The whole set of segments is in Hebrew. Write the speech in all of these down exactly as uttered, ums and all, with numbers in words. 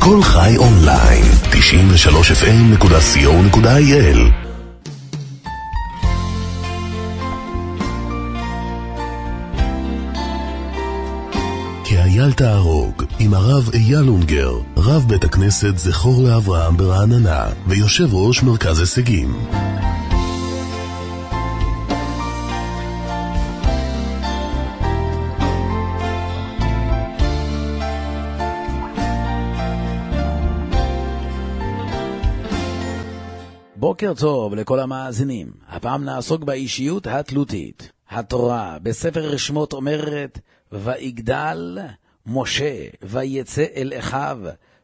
כל חי אונליין, תשעים ושלוש אף אם נקודה סי או נקודה איי אל. כי אייל תהרוג עם הרב אייל אונגר, רב בית הכנסת זכור לאברהם ברעננה ויושב ראש מרכז הישגים. בוקר טוב לכל המאזינים. הפעם נעסוק באישיות התלותית. התורה בספר שמות אומרת, ויגדל משה ויצא אל אחיו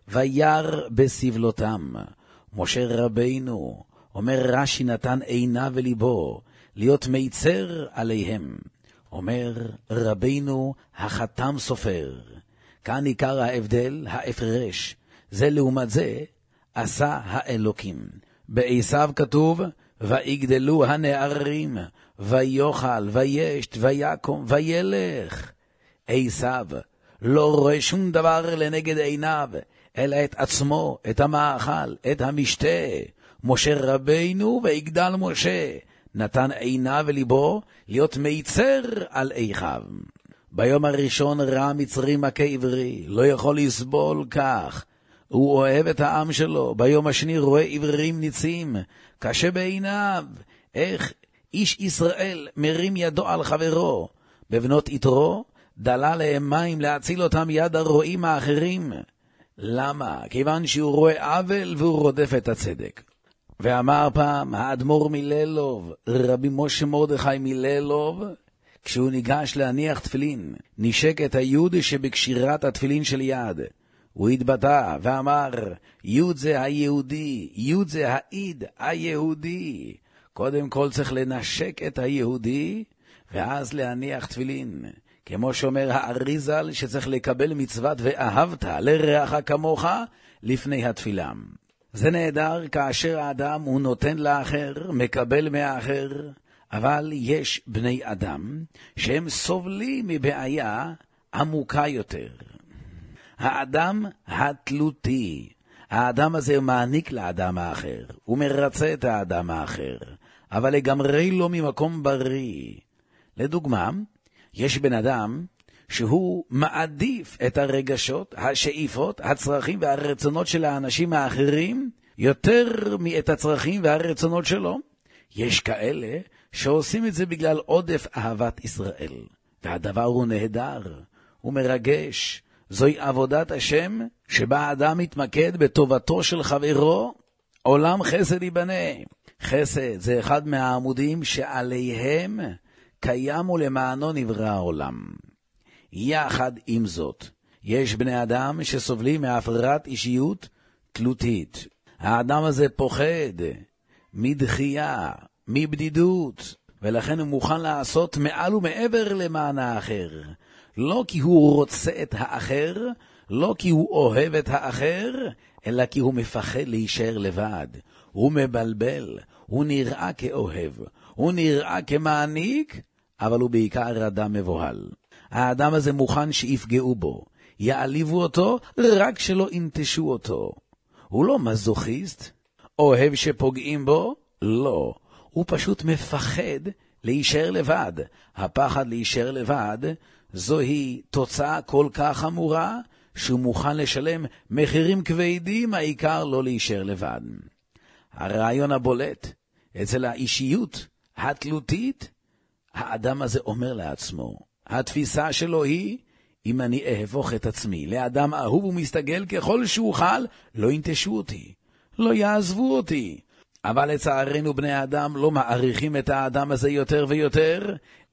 וירא בסבלותם. משה רבינו, אומר רש"י, נתן עיניו וליבו להיות מיצר עליהם. אומר רבינו החתם סופר. כאן עיקר ההבדל, ההפרש. זה לעומת זה עשה האלוקים. בעשיו כתוב, ויגדלו הנערים, ויאכל, וישת, ויקום, וילך. עשיו לא רואה שום דבר לנגד עיניו, אלא את עצמו, את המאכל, את המשתה. משה רבינו, ויגדל משה, נתן עיניו וליבו להיות מיצר על אחיו. ביום הראשון ראה מצרי מכה עברי, לא יכול לסבול כך. הוא אוהב את העם שלו. ביום השני רואה עברים ניצים, קשה בעיניו. איך איש ישראל מרים ידו על חברו. בבנות יתרו דלה להם מים להציל אותם יד הרועים האחרים. למה? כיוון שהוא רואה עוול והוא רודף את הצדק. ואמר פעם האדמו"ר מלילוב, רבי משה מרדכי מלילוב, כשהוא ניגש להניח תפילין, נשק את היוד שבקשירת התפילין של יד. הוא התבטא ואמר, יוד זה היהודי, יוד זה העיד היהודי. קודם כל צריך לנשק את היהודי, ואז להניח תפילין. כמו שאומר האריזל, שצריך לקבל מצוות ואהבת לרעך כמוך לפני התפילה. זה נהדר כאשר האדם הוא נותן לאחר, מקבל מהאחר, אבל יש בני אדם שהם סובלים מבעיה עמוקה יותר. האדם התלותי. האדם הזה מעניק לאדם האחר, הוא מרצה את האדם האחר, אבל לגמרי לא ממקום בריא. לדוגמה, יש בן אדם שהוא מעדיף את הרגשות, השאיפות, הצרכים והרצונות של האנשים האחרים יותר מאת הצרכים והרצונות שלו. יש כאלה שעושים את זה בגלל עודף אהבת ישראל, והדבר הוא נהדר, הוא מרגש. זוהי עבודת השם שבה האדם מתמקד בטובתו של חברו, עולם חסד ייבנה. חסד זה אחד מהעמודים שעליהם קיים ולמענו נברא העולם. יחד עם זאת, יש בני אדם שסובלים מהפרעת אישיות תלותית. האדם הזה פוחד מדחייה, מבדידות, ולכן הוא מוכן לעשות מעל ומעבר למען האחר. לא כי הוא רוצה את האחר, לא כי הוא אוהב את האחר, אלא כי הוא מפחד להישאר לבד. הוא מבלבל, הוא נראה כאוהב, הוא נראה כמעניק, אבל הוא בעיקר אדם מבוהל. האדם הזה מוכן שיפגעו בו, יעליבו אותו, רק שלא ינטשו אותו. הוא לא מזוכיסט, אוהב שפוגעים בו, לא. הוא פשוט מפחד להישאר לבד. הפחד להישאר לבד, זוהי תוצאה כל כך חמורה, שהוא מוכן לשלם מחירים כבדים, העיקר לא להישאר לבד. הרעיון הבולט, אצל האישיות התלותית, האדם הזה אומר לעצמו, התפיסה שלו היא, אם אני אהפוך את עצמי לאדם אהוב ומסתגל ככל שאוכל, לא ינטשו אותי, לא יעזבו אותי. אבל לצערנו בני האדם לא מעריכים את האדם הזה יותר ויותר,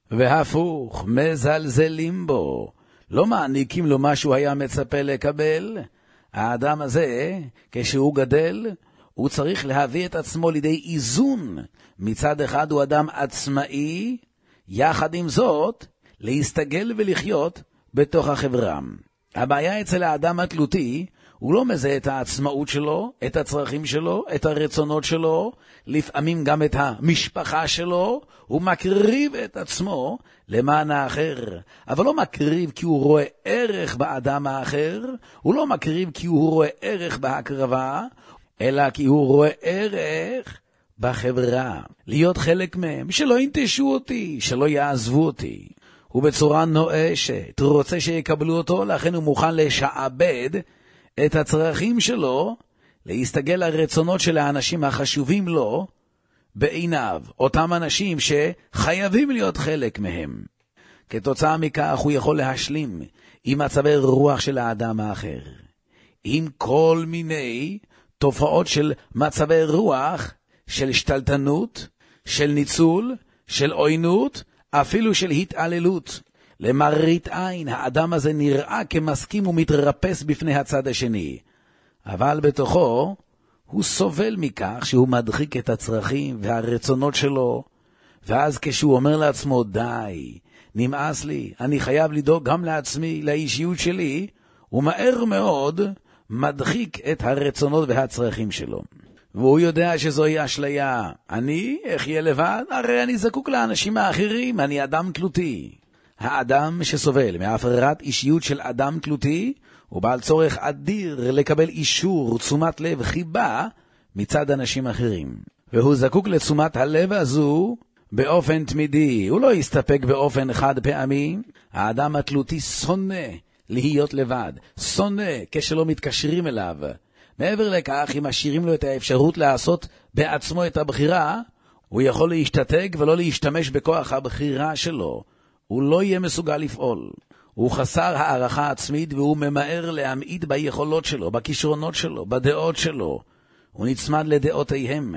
והפוך, מזלזלים בו, לא מעניקים לו מה שהוא היה מצפה לקבל. האדם הזה, כשהוא גדל, הוא צריך להביא את עצמו לידי איזון. מצד אחד הוא אדם עצמאי, יחד עם זאת, להסתגל ולחיות בתוך החברה. הבעיה אצל האדם התלותי, הוא לא מזהה את העצמאות שלו, את הצרכים שלו, את הרצונות שלו, לפעמים גם את המשפחה שלו. הוא מקריב את עצמו למען האחר, אבל לא מקריב כי הוא רואה ערך באדם האחר, הוא לא מקריב כי הוא רואה ערך בהקרבה, אלא כי הוא רואה ערך בחברה, להיות חלק מהם, שלא ינטשו אותי, שלא יעזבו אותי. הוא בצורה נואשת רוצה שיקבלו אותו, לכן הוא מוכן לשעבד את הצרכים שלו, להסתגל לרצונות של האנשים החשובים לו בעיניו, אותם אנשים שחייבים להיות חלק מהם. כתוצאה מכך הוא יכול להשלים עם מצבי רוח של האדם האחר, עם כל מיני תופעות של מצבי רוח, של שתלטנות, של ניצול, של עוינות, אפילו של התעללות. למראית עין האדם הזה נראה כמסכים ומתרפס בפני הצד השני, אבל בתוכו הוא סובל מכך שהוא מדחיק את הצרכים והרצונות שלו, ואז כשהוא אומר לעצמו די, נמאס לי, אני חייב לדאוג גם לעצמי, לאישיות שלי, הוא מהר מאוד מדחיק את הרצונות והצרכים שלו. והוא יודע שזוהי אשליה. אני אחיה לבד, הרי אני זקוק לאנשים האחרים, אני אדם תלותי. האדם שסובל מהפררת אישיות של אדם תלותי, הוא בעל צורך אדיר לקבל אישור, תשומת לב, חיבה מצד אנשים אחרים. והוא זקוק לתשומת הלב הזו באופן תמידי, הוא לא יסתפק באופן חד פעמי. האדם התלותי שונא להיות לבד, שונא כשלא מתקשרים אליו. מעבר לכך, אם משאירים לו את האפשרות לעשות בעצמו את הבחירה, הוא יכול להשתתק ולא להשתמש בכוח הבחירה שלו. הוא לא יהיה מסוגל לפעול. הוא חסר הערכה עצמית והוא ממהר להמעיט ביכולות שלו, בכישרונות שלו, בדעות שלו. הוא נצמד לדעותיהם,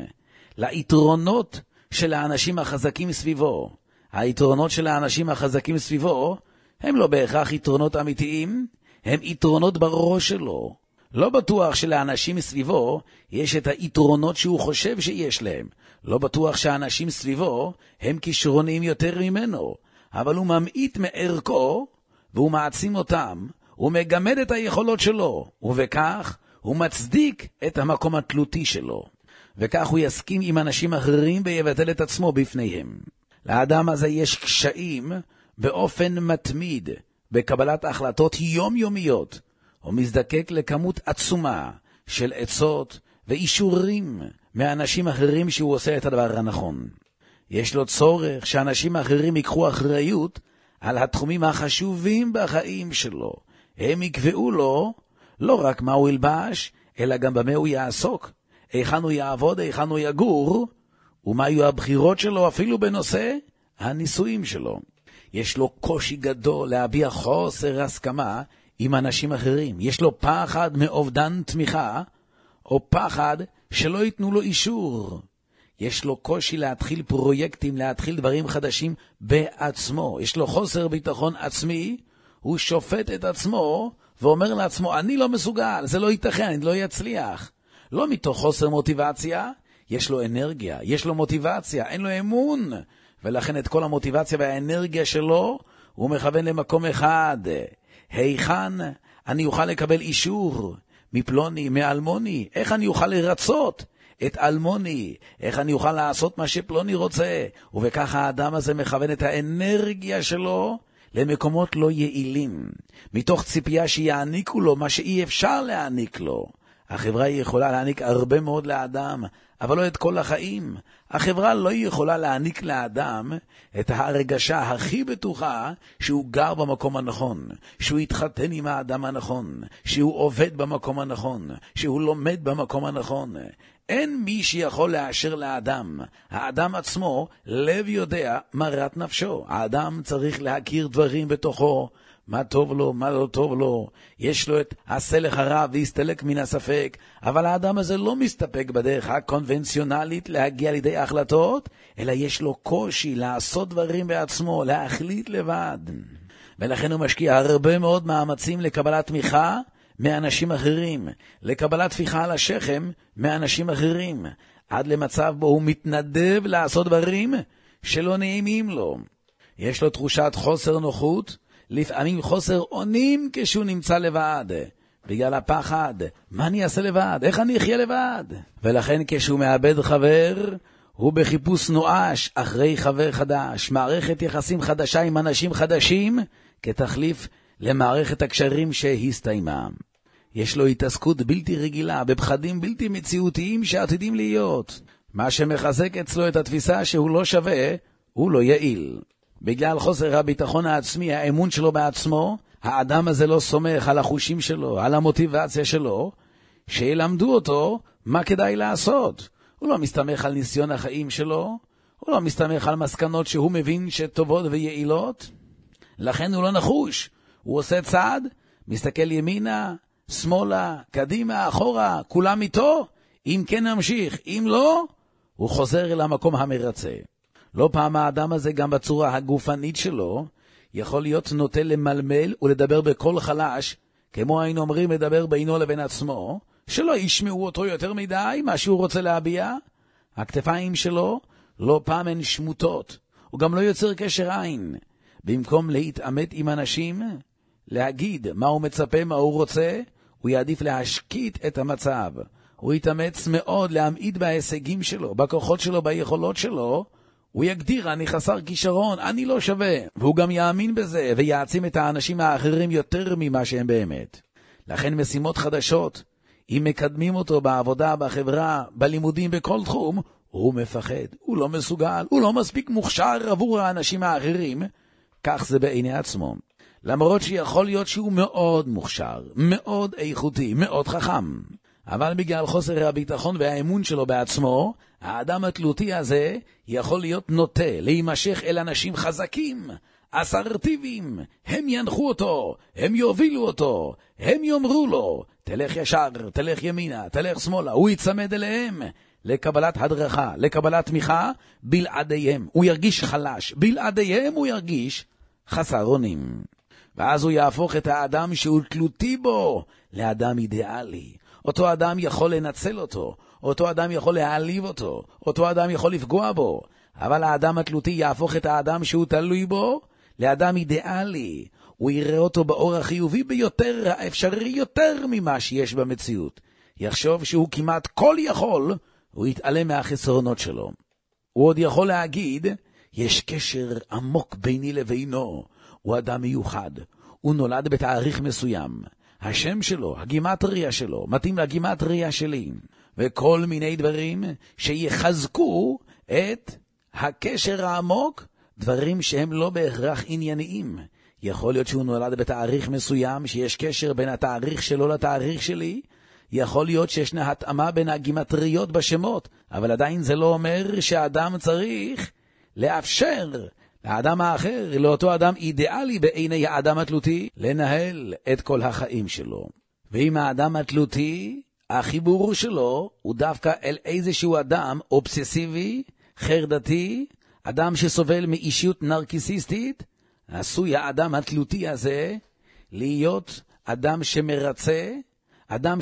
ליתרונות של האנשים החזקים סביבו. היתרונות של האנשים החזקים סביבו הם לא בהכרח יתרונות אמיתיים, הם יתרונות בראש שלו. לא בטוח שלאנשים סביבו יש את היתרונות שהוא חושב שיש להם. לא בטוח שהאנשים סביבו הם כישרוניים יותר ממנו, אבל הוא ממעיט מערכו והוא מעצים אותם, הוא מגמד את היכולות שלו, ובכך הוא מצדיק את המקום התלותי שלו. וכך הוא יסכים עם אנשים אחרים ויבטל את עצמו בפניהם. לאדם הזה יש קשיים באופן מתמיד בקבלת החלטות יומיומיות. הוא מזדקק לכמות עצומה של עצות ואישורים מאנשים אחרים שהוא עושה את הדבר הנכון. יש לו צורך שאנשים אחרים יקחו אחריות על התחומים החשובים בחיים שלו. הם יקבעו לו לא רק מה הוא ילבש, אלא גם במה הוא יעסוק, היכן הוא יעבוד, היכן הוא יגור, ומה יהיו הבחירות שלו אפילו בנושא הנישואים שלו. יש לו קושי גדול להביע חוסר הסכמה עם אנשים אחרים. יש לו פחד מאובדן תמיכה, או פחד שלא ייתנו לו אישור. יש לו קושי להתחיל פרויקטים, להתחיל דברים חדשים בעצמו. יש לו חוסר ביטחון עצמי, הוא שופט את עצמו ואומר לעצמו, אני לא מסוגל, זה לא ייתכן, אני לא יצליח. לא מתוך חוסר מוטיבציה, יש לו אנרגיה, יש לו מוטיבציה, אין לו אמון, ולכן את כל המוטיבציה והאנרגיה שלו הוא מכוון למקום אחד. היכן אני אוכל לקבל אישור מפלוני, מאלמוני? איך אני אוכל לרצות את אלמוני? איך אני אוכל לעשות מה שפלוני רוצה? ובכך האדם הזה מכוון את האנרגיה שלו למקומות לא יעילים, מתוך ציפייה שיעניקו לו מה שאי אפשר להעניק לו. החברה יכולה להעניק הרבה מאוד לאדם, אבל לא את כל החיים. החברה לא יכולה להעניק לאדם את ההרגשה הכי בטוחה שהוא גר במקום הנכון, שהוא יתחתן עם האדם הנכון, שהוא עובד במקום הנכון, שהוא לומד במקום הנכון. אין מי שיכול לאשר לאדם. האדם עצמו, לב יודע מרת נפשו. האדם צריך להכיר דברים בתוכו, מה טוב לו, מה לא טוב לו. יש לו את הסלח הרב והסתלק מן הספק, אבל האדם הזה לא מסתפק בדרך הקונבנציונלית להגיע לידי החלטות, אלא יש לו קושי לעשות דברים בעצמו, להחליט לבד. ולכן הוא משקיע הרבה מאוד מאמצים לקבלת תמיכה מאנשים אחרים, לקבלת תפיחה על השכם מאנשים אחרים, עד למצב בו הוא מתנדב לעשות דברים שלא נעימים לו. יש לו תחושת חוסר נוחות, לפעמים חוסר אונים כשהוא נמצא לבד. בגלל הפחד. מה אני אעשה לבד? איך אני אחיה לבד? ולכן כשהוא מאבד חבר, הוא בחיפוש נואש אחרי חבר חדש, מערכת יחסים חדשה עם אנשים חדשים, כתחליף למערכת הקשרים שהסתיימה. יש לו התעסקות בלתי רגילה, בפחדים בלתי מציאותיים שעתידים להיות. מה שמחזק אצלו את התפיסה שהוא לא שווה, הוא לא יעיל. בגלל חוסר הביטחון העצמי, האמון שלו בעצמו, האדם הזה לא סומך על החושים שלו, על המוטיבציה שלו, שילמדו אותו מה כדאי לעשות. הוא לא מסתמך על ניסיון החיים שלו, הוא לא מסתמך על מסקנות שהוא מבין שטובות ויעילות, לכן הוא לא נחוש. הוא עושה צעד, מסתכל ימינה, שמאלה, קדימה, אחורה, כולם איתו, אם כן נמשיך, אם לא, הוא חוזר אל המקום המרצה. לא פעם האדם הזה גם בצורה הגופנית שלו, יכול להיות נוטה למלמל ולדבר בקול חלש, כמו היינו אומרים לדבר בינו לבין עצמו, שלא ישמעו אותו יותר מדי מה שהוא רוצה להביע. הכתפיים שלו לא פעם הן שמוטות, הוא גם לא יוצר קשר עין. במקום להתעמת עם אנשים, להגיד מה הוא מצפה, מה הוא רוצה, הוא יעדיף להשקיט את המצב. הוא יתאמץ מאוד להמעיט בהישגים שלו, בכוחות שלו, ביכולות שלו. הוא יגדיר, אני חסר כישרון, אני לא שווה. והוא גם יאמין בזה ויעצים את האנשים האחרים יותר ממה שהם באמת. לכן משימות חדשות, אם מקדמים אותו בעבודה, בחברה, בלימודים, בכל תחום, הוא מפחד, הוא לא מסוגל, הוא לא מספיק מוכשר עבור האנשים האחרים. כך זה בעיני עצמו. למרות שיכול להיות שהוא מאוד מוכשר, מאוד איכותי, מאוד חכם. אבל בגלל חוסר הביטחון והאמון שלו בעצמו, האדם התלותי הזה יכול להיות נוטה להימשך אל אנשים חזקים, אסרטיביים. הם ינחו אותו, הם יובילו אותו, הם יאמרו לו, תלך ישר, תלך ימינה, תלך שמאלה. הוא יצמד אליהם לקבלת הדרכה, לקבלת תמיכה. בלעדיהם הוא ירגיש חלש, בלעדיהם הוא ירגיש חסר אונים. ואז הוא יהפוך את האדם שהוא תלותי בו לאדם אידיאלי. אותו אדם יכול לנצל אותו, אותו אדם יכול להעליב אותו, אותו אדם יכול לפגוע בו, אבל האדם התלותי יהפוך את האדם שהוא תלוי בו לאדם אידיאלי. הוא יראה אותו באור החיובי ביותר, האפשרי יותר ממה שיש במציאות. יחשוב שהוא כמעט כל יכול, הוא יתעלם מהחסרונות שלו. הוא עוד יכול להגיד, יש קשר עמוק ביני לבינו, הוא אדם מיוחד, הוא נולד בתאריך מסוים, השם שלו, הגימטריה שלו, מתאים לגימטריה שלי, וכל מיני דברים שיחזקו את הקשר העמוק, דברים שהם לא בהכרח ענייניים. יכול להיות שהוא נולד בתאריך מסוים, שיש קשר בין התאריך שלו לתאריך שלי, יכול להיות שישנה התאמה בין הגימטריות בשמות, אבל עדיין זה לא אומר שהאדם צריך לאפשר האדם האחר, לאותו אדם אידיאלי בעיני האדם התלותי, לנהל את כל החיים שלו. ואם האדם התלותי, החיבור שלו הוא דווקא אל איזשהו אדם אובססיבי, חרדתי, אדם שסובל מאישיות נרקיסיסטית, עשוי האדם התלותי הזה להיות אדם שמרצה, אדם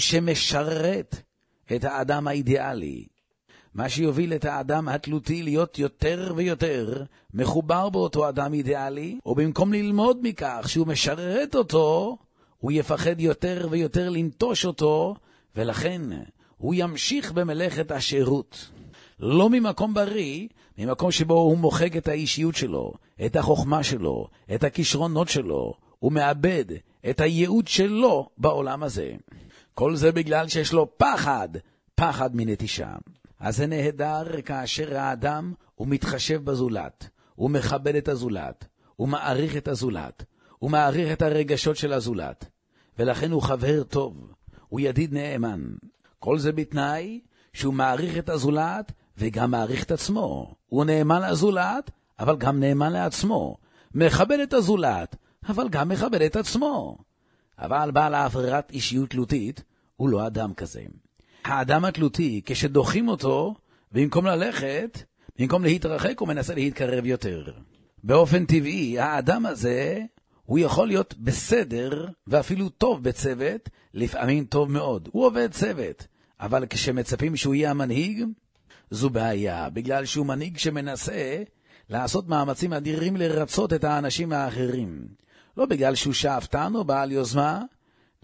שמשרת את האדם האידיאלי. מה שיוביל את האדם התלותי להיות יותר ויותר מחובר באותו אדם אידיאלי, ובמקום ללמוד מכך שהוא משרת אותו, הוא יפחד יותר ויותר לנטוש אותו, ולכן הוא ימשיך במלאכת השירות. לא ממקום בריא, ממקום שבו הוא מוחק את האישיות שלו, את החוכמה שלו, את הכישרונות שלו, הוא מאבד את הייעוד שלו בעולם הזה. כל זה בגלל שיש לו פחד, פחד מנטישה. אז זה נהדר כאשר האדם הוא מתחשב בזולת, הוא מכבד את הזולת, הוא מעריך את הזולת, הוא מעריך את הרגשות של הזולת, ולכן הוא חבר טוב, הוא ידיד נאמן. כל זה בתנאי שהוא מעריך את הזולת וגם מעריך את עצמו. הוא נאמן לזולת, אבל גם נאמן לעצמו. מכבד את הזולת, אבל גם מכבד את עצמו. אבל בעל ההפררת אישיות תלותית הוא לא אדם כזה. האדם התלותי, כשדוחים אותו, במקום ללכת, במקום להתרחק, הוא מנסה להתקרב יותר. באופן טבעי, האדם הזה, הוא יכול להיות בסדר, ואפילו טוב בצוות, לפעמים טוב מאוד. הוא עובד צוות, אבל כשמצפים שהוא יהיה המנהיג, זו בעיה, בגלל שהוא מנהיג שמנסה לעשות מאמצים אדירים לרצות את האנשים האחרים. לא בגלל שהוא שאפתן או בעל יוזמה,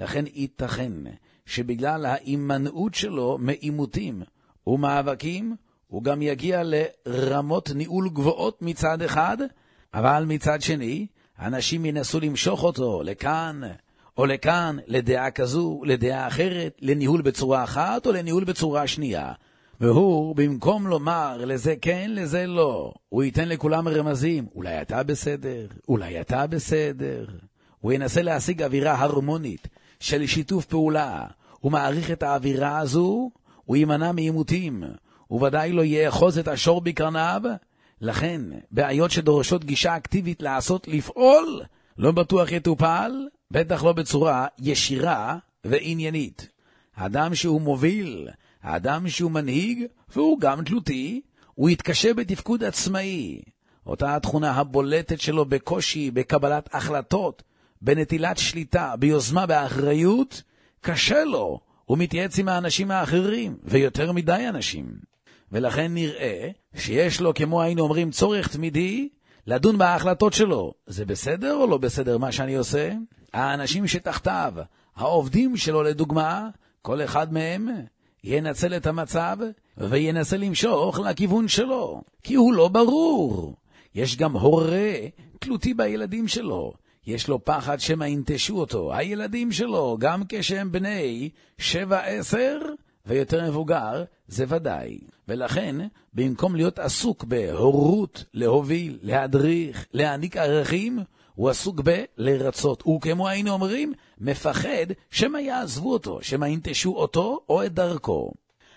לכן ייתכן שבגלל ההימנעות שלו מעימותים ומאבקים, הוא גם יגיע לרמות ניהול גבוהות מצד אחד, אבל מצד שני, אנשים ינסו למשוך אותו לכאן או לכאן, לדעה כזו, לדעה אחרת, לניהול בצורה אחת או לניהול בצורה שנייה. והוא, במקום לומר לזה כן, לזה לא, הוא ייתן לכולם רמזים, אולי אתה בסדר, אולי אתה בסדר. הוא ינסה להשיג אווירה הרמונית של שיתוף פעולה, הוא מעריך את האווירה הזו, הוא יימנע מעימותים, הוא ודאי לא יאחוז את השור בקרניו. לכן, בעיות שדורשות גישה אקטיבית לעשות, לפעול, לא בטוח יטופל, בטח לא בצורה ישירה ועניינית. האדם שהוא מוביל, האדם שהוא מנהיג, והוא גם תלותי, הוא יתקשה בתפקוד עצמאי. אותה התכונה הבולטת שלו בקושי, בקבלת החלטות, בנטילת שליטה, ביוזמה, באחריות, קשה לו. הוא מתייעץ עם האנשים האחרים, ויותר מדי אנשים. ולכן נראה שיש לו, כמו היינו אומרים, צורך תמידי, לדון בהחלטות שלו. זה בסדר או לא בסדר מה שאני עושה? האנשים שתחתיו, העובדים שלו לדוגמה, כל אחד מהם ינצל את המצב וינסה למשוך לכיוון שלו, כי הוא לא ברור. יש גם הורה תלותי בילדים שלו. יש לו פחד שמה ינטשו אותו. הילדים שלו, גם כשהם בני שבע עשר ויותר מבוגר, זה ודאי. ולכן, במקום להיות עסוק בהורות, להוביל, להדריך, להעניק ערכים, הוא עסוק בלרצות. הוא, כמו היינו אומרים, מפחד שמה יעזבו אותו, שמה ינטשו אותו או את דרכו.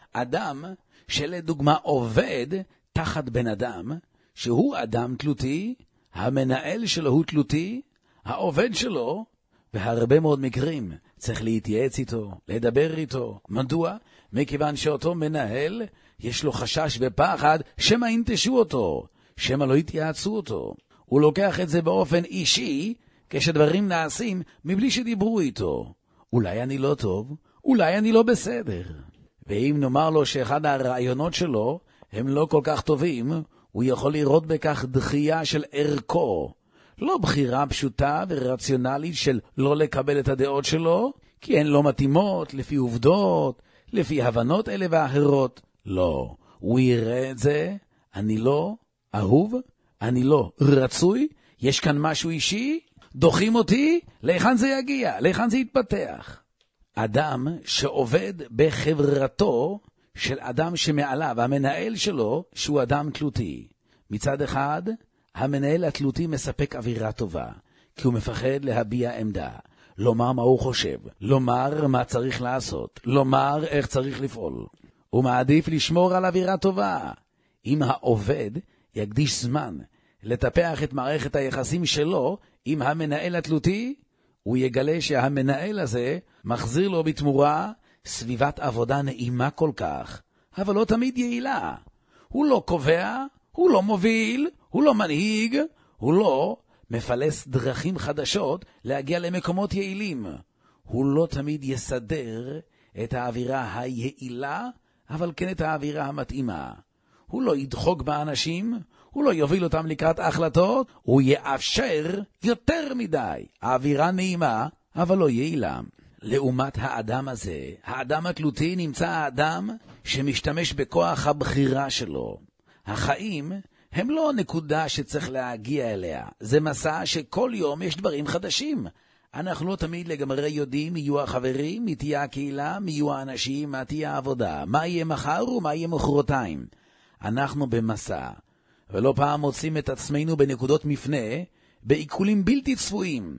אדם שלדוגמה עובד תחת בן אדם, שהוא אדם תלותי, המנהל שלו הוא תלותי, העובד שלו, בהרבה מאוד מקרים צריך להתייעץ איתו, לדבר איתו. מדוע? מכיוון שאותו מנהל יש לו חשש ופחד שמה ינטשו אותו, שמה לא יתייעצו אותו. הוא לוקח את זה באופן אישי כשדברים נעשים מבלי שדיברו איתו. אולי אני לא טוב, אולי אני לא בסדר. ואם נאמר לו שאחד הרעיונות שלו הם לא כל כך טובים, הוא יכול לראות בכך דחייה של ערכו. לא בחירה פשוטה ורציונלית של לא לקבל את הדעות שלו, כי הן לא מתאימות לפי עובדות, לפי הבנות אלה ואחרות. לא, הוא יראה את זה, אני לא אהוב, אני לא רצוי, יש כאן משהו אישי, דוחים אותי, לאיכן זה יגיע, לאיכן זה יתפתח. אדם שעובד בחברתו של אדם שמעליו, המנהל שלו, שהוא אדם תלותי. מצד אחד, המנהל התלותי מספק אווירה טובה, כי הוא מפחד להביע עמדה, לומר מה הוא חושב, לומר מה צריך לעשות, לומר איך צריך לפעול. הוא מעדיף לשמור על אווירה טובה. אם העובד יקדיש זמן לטפח את מערכת היחסים שלו עם המנהל התלותי, הוא יגלה שהמנהל הזה מחזיר לו בתמורה סביבת עבודה נעימה כל כך, אבל לא תמיד יעילה. הוא לא קובע, הוא לא מוביל, הוא לא מנהיג, הוא לא מפלס דרכים חדשות להגיע למקומות יעילים. הוא לא תמיד יסדר את האווירה היעילה, אבל כן את האווירה המתאימה. הוא לא ידחוק באנשים, הוא לא יוביל אותם לקראת החלטות, הוא יאפשר יותר מדי האווירה נעימה, אבל לא יעילה. לעומת האדם הזה, האדם התלותי נמצא האדם שמשתמש בכוח הבחירה שלו. החיים הם לא נקודה שצריך להגיע אליה, זה מסע שכל יום יש דברים חדשים. אנחנו לא תמיד לגמרי יודעים מי יהיו החברים, מי תהיה הקהילה, מי יהיו האנשים, מה תהיה העבודה, מה יהיה מחר ומה יהיה מחרתיים. אנחנו במסע, ולא פעם מוצאים את עצמנו בנקודות מפנה, בעיקולים בלתי צפויים,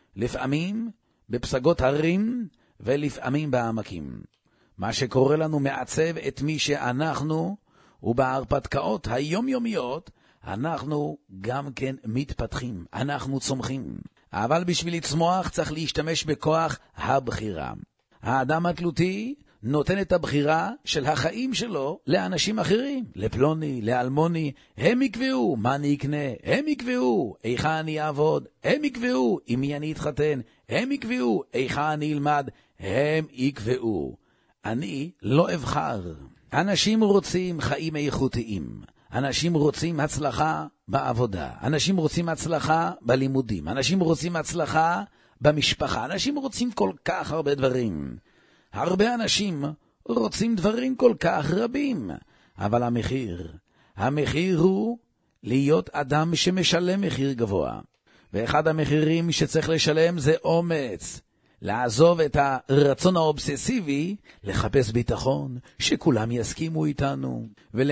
לפעמים בפסגות הרים ולפעמים בעמקים. מה שקורה לנו מעצב את מי שאנחנו, ובהרפתקאות היומיומיות אנחנו גם כן מתפתחים, אנחנו צומחים. אבל בשביל לצמוח צריך להשתמש בכוח הבחירה. האדם התלותי נותן את הבחירה של החיים שלו לאנשים אחרים, לפלוני, לאלמוני. הם יקבעו מה אני אקנה, הם יקבעו איכה אני אעבוד, הם יקבעו עם מי אני אתחתן, הם יקבעו איכה אני אלמד, הם יקבעו. אני לא אבחר. אנשים רוצים חיים איכותיים, אנשים רוצים הצלחה בעבודה, אנשים רוצים הצלחה בלימודים, אנשים רוצים הצלחה במשפחה. אנשים רוצים כל כך הרבה דברים. הרבה אנשים רוצים דברים כל כך רבים. אבל המחיר, המחיר הוא להיות אדם שמשלם מחיר גבוה. ואחד המחירים שצריך לשלם זה אומץ. לעזוב את הרצון האובססיבי, לחפש ביטחון, שכולם יסכימו איתנו,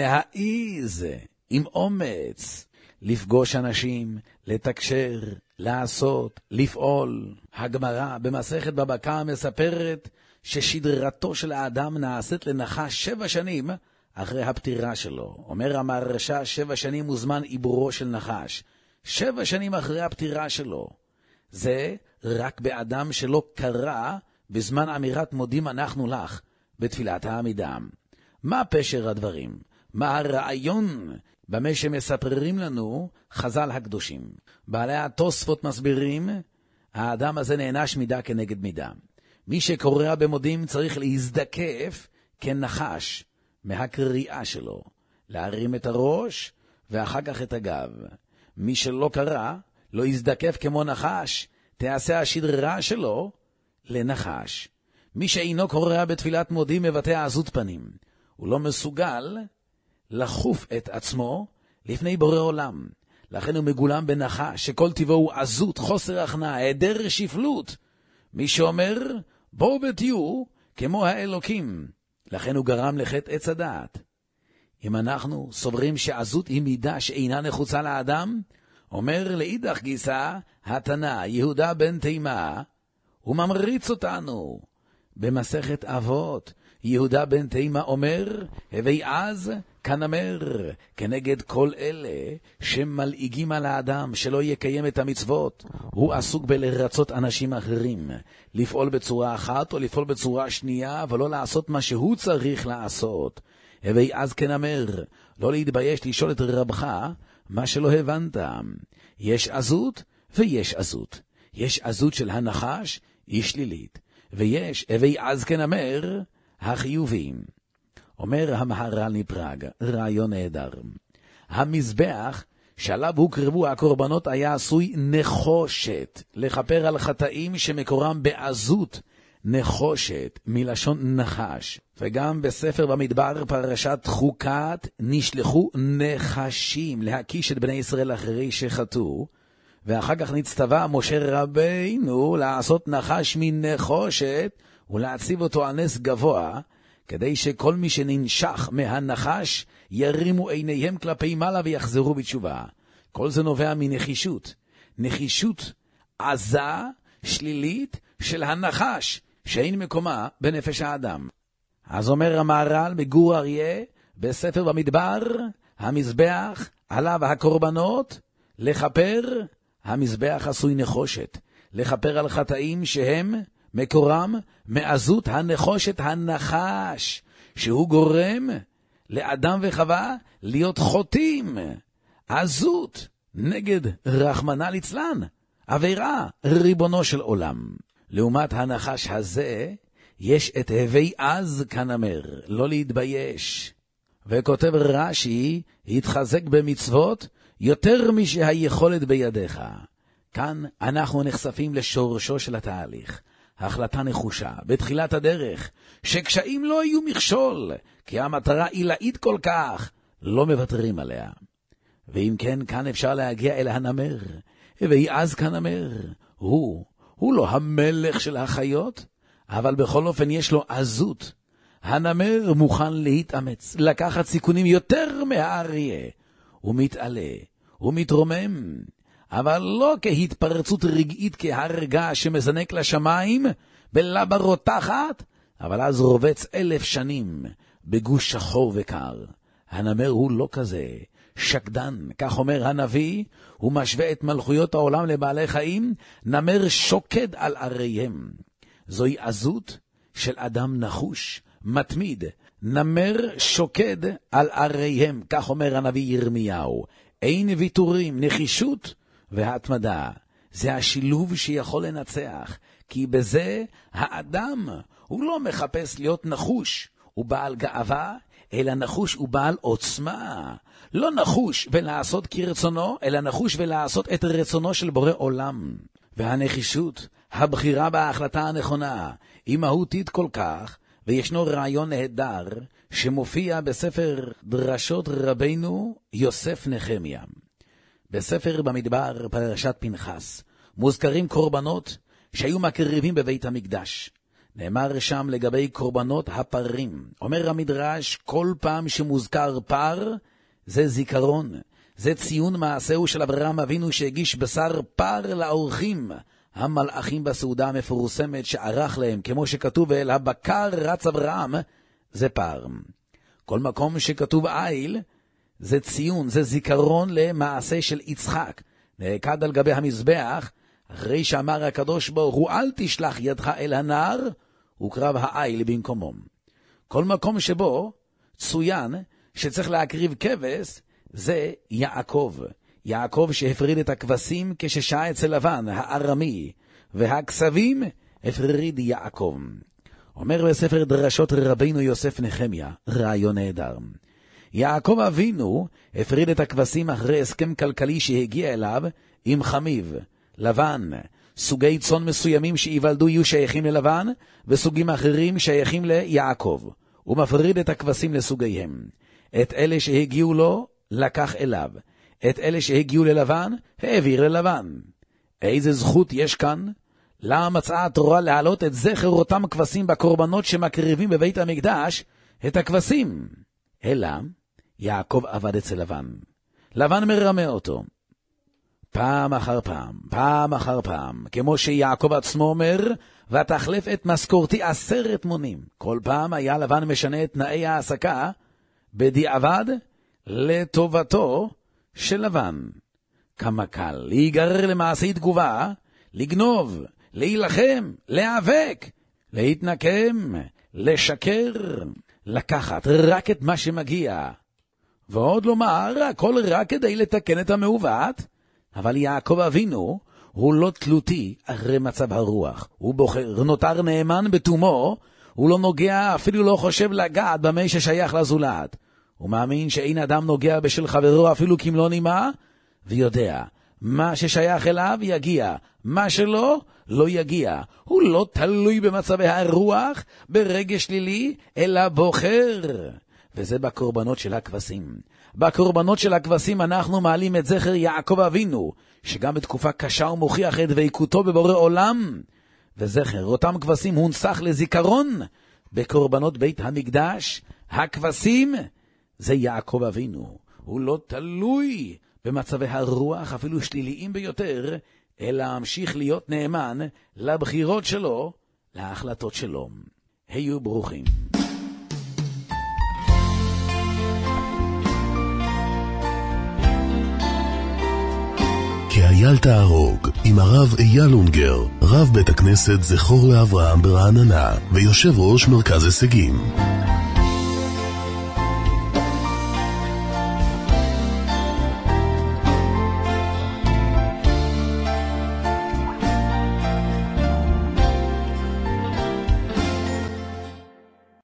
ולהעיז עם אומץ, לפגוש אנשים, לתקשר, לעשות, לפעול. הגמרא במסכת בבא קמא מספרת ששדרתו של האדם נעשית לנחש שבע שנים אחרי הפטירה שלו. אומר המהרש"א, שבע שנים הוא זמן עיבורו של נחש. שבע שנים אחרי הפטירה שלו. זה רק באדם שלא קרא בזמן אמירת מודים אנחנו לך בתפילת העמידה. מה פשר הדברים? מה הרעיון במה שמספרים לנו חז"ל הקדושים? בעלי התוספות מסבירים, האדם הזה נענש מידה כנגד מידה. מי שקורא במודים צריך להזדקף כנחש מהקריאה שלו, להרים את הראש ואחר כך את הגב. מי שלא קרא, לא יזדקף כמו נחש, תעשה השדרה שלו לנחש. מי שאינו קורא בתפילת מודים מבטא עזות פנים. הוא לא מסוגל לחוף את עצמו לפני בורא עולם. לכן הוא מגולם בנחש, שכל טבעו הוא עזות, חוסר הכנעה, היעדר שפלות. מי שאומר, בואו ותהיו כמו האלוקים. לכן הוא גרם לחטא עץ הדעת. אם אנחנו סוברים שעזות היא מידה שאינה נחוצה לאדם, אומר לאידך גיסא, התנא, יהודה בן תימה, הוא ממריץ אותנו. במסכת אבות, יהודה בן תימה אומר, הווי אז כנמר, כנגד כל אלה שמלעיגים על האדם שלא יקיים את המצוות. הוא עסוק בלרצות אנשים אחרים, לפעול בצורה אחת או לפעול בצורה שנייה, ולא לעשות מה שהוא צריך לעשות. הווי אז כנמר, לא להתבייש לשאול את רבך מה שלא הבנת. יש עזות ויש עזות. יש עזות של הנחש, היא שלילית, ויש הווי אז כנמר, החיובים. אומר המהר"ל מפראג, רעיון נהדר. המזבח שעליו הוקרבו הקורבנות היה עשוי נחושת, לכפר על חטאים שמקורם בעזות, נחושת מלשון נחש. וגם בספר במדבר פרשת חוקת נשלחו נחשים להקיש את בני ישראל אחרי שחטאו, ואחר כך נצטווה משה רבינו לעשות נחש מנחושת ולהציב אותו על נס גבוה, כדי שכל מי שננשך מהנחש ירימו עיניהם כלפי מעלה ויחזרו בתשובה. כל זה נובע מנחישות. נחישות עזה, שלילית, של הנחש, שאין מקומה בנפש האדם. אז אומר המהר"ל מגור אריה, בספר במדבר, המזבח עליו הקורבנות, לכפר, המזבח עשוי נחושת, לכפר על חטאים שהם מקורם מעזות הנחושת הנחש, שהוא גורם לאדם וחווה להיות חוטאים. עזות נגד רחמנא ליצלן, עבירה ריבונו של עולם. לעומת הנחש הזה, יש את הווי אז כנמר, לא להתבייש. וכותב רש"י, התחזק במצוות יותר משהיכולת בידיך. כאן אנחנו נחשפים לשורשו של התהליך. החלטה נחושה בתחילת הדרך, שקשיים לא יהיו מכשול, כי המטרה עילאית כל כך, לא מוותרים עליה. ואם כן, כאן אפשר להגיע אל הנמר, ויעז כנמר. הוא, הוא לא המלך של החיות, אבל בכל אופן יש לו עזות. הנמר מוכן להתאמץ, לקחת סיכונים יותר מהאריה. הוא מתעלה, הוא מתרומם, אבל לא כהתפרצות רגעית כהרגע שמזנק לשמיים, בלבה רותחת, אבל אז רובץ אלף שנים בגוש שחור וקר. הנמר הוא לא כזה, שקדן, כך אומר הנביא, הוא משווה את מלכויות העולם לבעלי חיים, נמר שוקד על עריהם. זוהי עזות של אדם נחוש, מתמיד, נמר שוקד על עריהם, כך אומר הנביא ירמיהו. אין ויתורים, נחישות והתמדה. זה השילוב שיכול לנצח, כי בזה האדם הוא לא מחפש להיות נחוש, הוא בעל גאווה, אלא נחוש הוא בעל עוצמה. לא נחוש ולעשות כרצונו, אלא נחוש ולעשות את רצונו של בורא עולם. והנחישות, הבחירה בהחלטה הנכונה היא מהותית כל כך, וישנו רעיון נהדר שמופיע בספר דרשות רבינו יוסף נחמיה. בספר במדבר פרשת פנחס מוזכרים קורבנות שהיו מקריבים בבית המקדש. נאמר שם לגבי קורבנות הפרים. אומר המדרש, כל פעם שמוזכר פר, זה זיכרון. זה ציון מעשהו של אברהם אבינו שהגיש בשר פר לאורחים, המלאכים בסעודה המפורסמת שערך להם, כמו שכתוב אל הבקר רץ אברהם, זה פר. כל מקום שכתוב איל, זה ציון, זה זיכרון למעשה של יצחק. נעקד על גבי המזבח, אחרי שאמר הקדוש ברוך הוא, אל תשלח ידך אל הנער, וקרב האיל במקומו. כל מקום שבו צוין שצריך להקריב כבש, זה יעקב. יעקב שהפריד את הכבשים כששעה אצל לבן, הארמי, והכסבים הפריד יעקב. אומר בספר דרשות רבינו יוסף נחמיה, רעיון נהדר. יעקב אבינו הפריד את הכבשים אחרי הסכם כלכלי שהגיע אליו עם חמיב, לבן. סוגי צאן מסוימים שיוולדו יהיו שייכים ללבן, וסוגים אחרים שייכים ליעקב. הוא מפריד את הכבשים לסוגיהם. את אלה שהגיעו לו, לקח אליו. את אלה שהגיעו ללבן, העביר ללבן. איזה זכות יש כאן? למה מצאה התורה להעלות את זכר אותם כבשים בקורבנות שמקריבים בבית המקדש, את הכבשים? אלא, יעקב עבד אצל לבן. לבן מרמה אותו. פעם אחר פעם, פעם אחר פעם, כמו שיעקב עצמו אומר, ותחלף את משכורתי עשרת מונים. כל פעם היה לבן משנה את תנאי העסקה, בדיעבד לטובתו של לבן. כמה קל להיגרר למעשי תגובה, לגנוב, להילחם, להיאבק, להתנקם, לשקר, לקחת רק את מה שמגיע. ועוד לומר, הכל רק כדי לתקן את המעוות. אבל יעקב אבינו הוא לא תלותי אחרי מצב הרוח. הוא בוחר, נותר נאמן בתומו, הוא לא נוגע, אפילו לא חושב לגעת במי ששייך לזולת. הוא מאמין שאין אדם נוגע בשל חברו אפילו כמלוא נימה, ויודע, מה ששייך אליו יגיע, מה שלא, לא יגיע. הוא לא תלוי במצבי הרוח, ברגש שלילי, אלא בוחר. וזה בקורבנות של הכבשים. בקורבנות של הכבשים אנחנו מעלים את זכר יעקב אבינו, שגם בתקופה קשה הוא מוכיח את דבקותו בבורא עולם. וזכר אותם כבשים הונצח לזיכרון בקורבנות בית המקדש. הכבשים זה יעקב אבינו. הוא לא תלוי במצבי הרוח אפילו שליליים ביותר, אלא המשיך להיות נאמן לבחירות שלו, להחלטות שלו. היו ברוכים. כי אייל תהרוג עם הרב אייל אונגר, רב בית הכנסת זכור לאברהם ברעננה ויושב ראש מרכז הישגים.